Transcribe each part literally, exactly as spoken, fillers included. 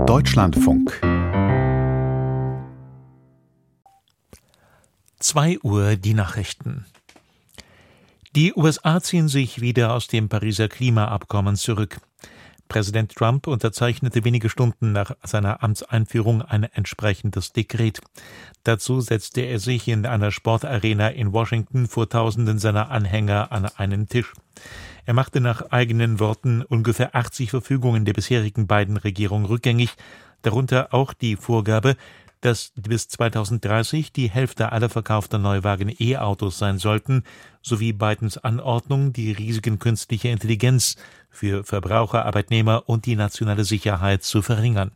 Deutschlandfunk. zwei Uhr die Nachrichten. Die U S A ziehen sich wieder aus dem Pariser Klimaabkommen zurück. Präsident Trump unterzeichnete wenige Stunden nach seiner Amtseinführung ein entsprechendes Dekret. Dazu setzte er sich in einer Sportarena in Washington vor Tausenden seiner Anhänger an einen Tisch. Er machte nach eigenen Worten ungefähr achtzig Verfügungen der bisherigen beiden Regierungen rückgängig, darunter auch die Vorgabe, dass bis zweitausenddreißig die Hälfte aller verkaufter Neuwagen E-Autos sein sollten, sowie Bidens Anordnung, die Risiken künstlicher Intelligenz für Verbraucher, Arbeitnehmer und die nationale Sicherheit zu verringern.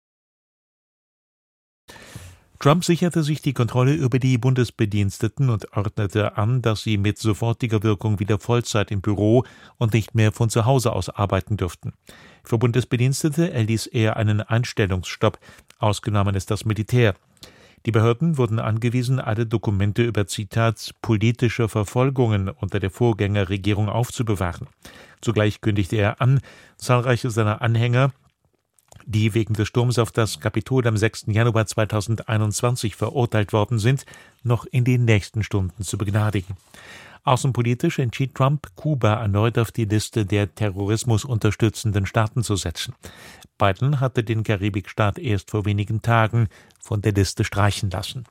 Trump sicherte sich die Kontrolle über die Bundesbediensteten und ordnete an, dass sie mit sofortiger Wirkung wieder Vollzeit im Büro und nicht mehr von zu Hause aus arbeiten dürften. Für Bundesbedienstete erließ er einen Einstellungsstopp, ausgenommen ist das Militär. Die Behörden wurden angewiesen, alle Dokumente über, Zitat, politische Verfolgungen unter der Vorgängerregierung aufzubewahren. Zugleich kündigte er an, zahlreiche seiner Anhänger, die wegen des Sturms auf das Kapitol am sechsten Januar zweitausendeinundzwanzig verurteilt worden sind, noch in den nächsten Stunden zu begnadigen. Außenpolitisch entschied Trump, Kuba erneut auf die Liste der Terrorismus unterstützenden Staaten zu setzen. Biden hatte den Karibikstaat erst vor wenigen Tagen von der Liste streichen lassen.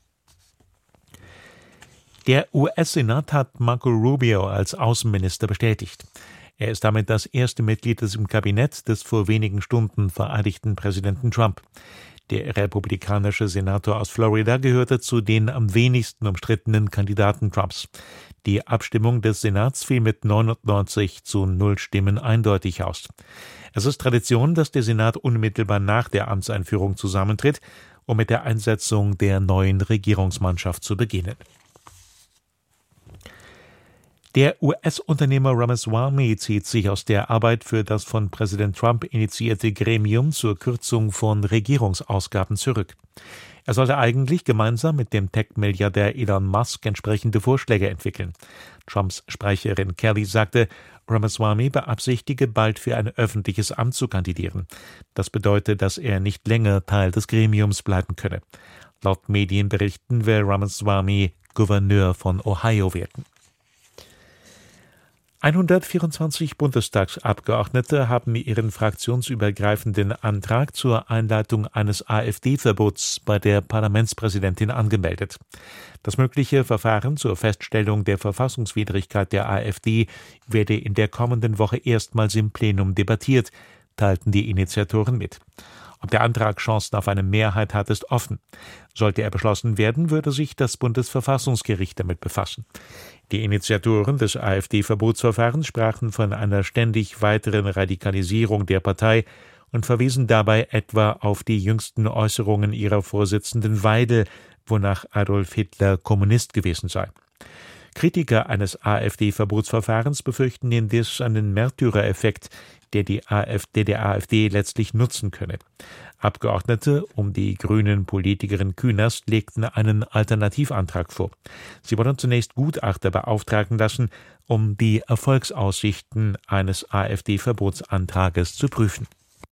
Der U S-Senat hat Marco Rubio als Außenminister bestätigt. Er ist damit das erste Mitglied des im Kabinett des vor wenigen Stunden vereidigten Präsidenten Trump. Der republikanische Senator aus Florida gehörte zu den am wenigsten umstrittenen Kandidaten Trumps. Die Abstimmung des Senats fiel mit neunundneunzig zu null Stimmen eindeutig aus. Es ist Tradition, dass der Senat unmittelbar nach der Amtseinführung zusammentritt, um mit der Einsetzung der neuen Regierungsmannschaft zu beginnen. Der U S-Unternehmer Ramaswamy zieht sich aus der Arbeit für das von Präsident Trump initiierte Gremium zur Kürzung von Regierungsausgaben zurück. Er sollte eigentlich gemeinsam mit dem Tech-Milliardär Elon Musk entsprechende Vorschläge entwickeln. Trumps Sprecherin Kelly sagte, Ramaswamy beabsichtige, bald für ein öffentliches Amt zu kandidieren. Das bedeutet, dass er nicht länger Teil des Gremiums bleiben könne. Laut Medienberichten will Ramaswamy Gouverneur von Ohio werden. hundertvierundzwanzig Bundestagsabgeordnete haben ihren fraktionsübergreifenden Antrag zur Einleitung eines AfD-Verbots bei der Parlamentspräsidentin angemeldet. Das mögliche Verfahren zur Feststellung der Verfassungswidrigkeit der AfD werde in der kommenden Woche erstmals im Plenum debattiert, teilten die Initiatoren mit. Ob der Antrag Chancen auf eine Mehrheit hat, ist offen. Sollte er beschlossen werden, würde sich das Bundesverfassungsgericht damit befassen. Die Initiatoren des AfD-Verbotsverfahrens sprachen von einer ständig weiteren Radikalisierung der Partei und verwiesen dabei etwa auf die jüngsten Äußerungen ihrer Vorsitzenden Weidel, wonach Adolf Hitler Kommunist gewesen sei. Kritiker eines AfD-Verbotsverfahrens befürchten indes einen Märtyrereffekt, der die AfD, der AfD letztlich nutzen könne. Abgeordnete um die grünen Politikerin Künast legten einen Alternativantrag vor. Sie wollen zunächst Gutachter beauftragen lassen, um die Erfolgsaussichten eines AfD-Verbotsantrages zu prüfen.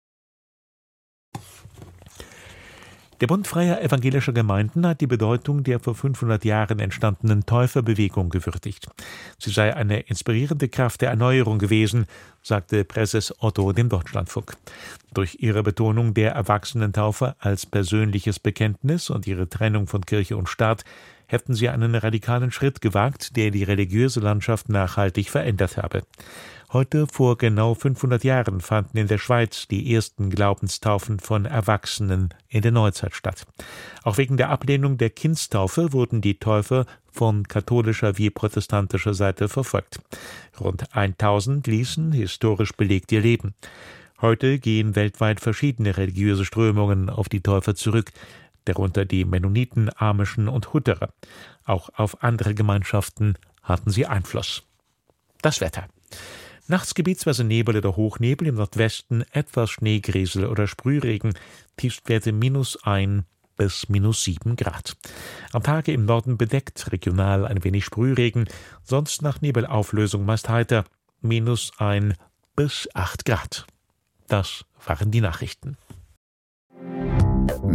Der Bund Freier Evangelischer Gemeinden hat die Bedeutung der vor fünfhundert Jahren entstandenen Täuferbewegung gewürdigt. Sie sei eine inspirierende Kraft der Erneuerung gewesen, sagte Präses Otto dem Deutschlandfunk. Durch ihre Betonung der Erwachsenentaufe als persönliches Bekenntnis und ihre Trennung von Kirche und Staat hätten sie einen radikalen Schritt gewagt, der die religiöse Landschaft nachhaltig verändert habe. Heute vor genau fünfhundert Jahren fanden in der Schweiz die ersten Glaubenstaufen von Erwachsenen in der Neuzeit statt. Auch wegen der Ablehnung der Kindstaufe wurden die Täufer von katholischer wie protestantischer Seite verfolgt. Rund tausend ließen historisch belegt ihr Leben. Heute gehen weltweit verschiedene religiöse Strömungen auf die Täufer zurück, darunter die Mennoniten, Amischen und Hutterer. Auch auf andere Gemeinschaften hatten sie Einfluss. Das Wetter. Nachts gebietsweise Nebel oder Hochnebel, im Nordwesten etwas Schneegriesel oder Sprühregen, Tiefstwerte minus ein bis minus sieben Grad. Am Tage im Norden bedeckt, regional ein wenig Sprühregen, sonst nach Nebelauflösung meist heiter, minus ein bis acht Grad. Das waren die Nachrichten.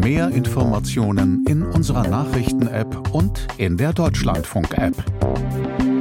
Mehr Informationen in unserer Nachrichten-App und in der Deutschlandfunk-App.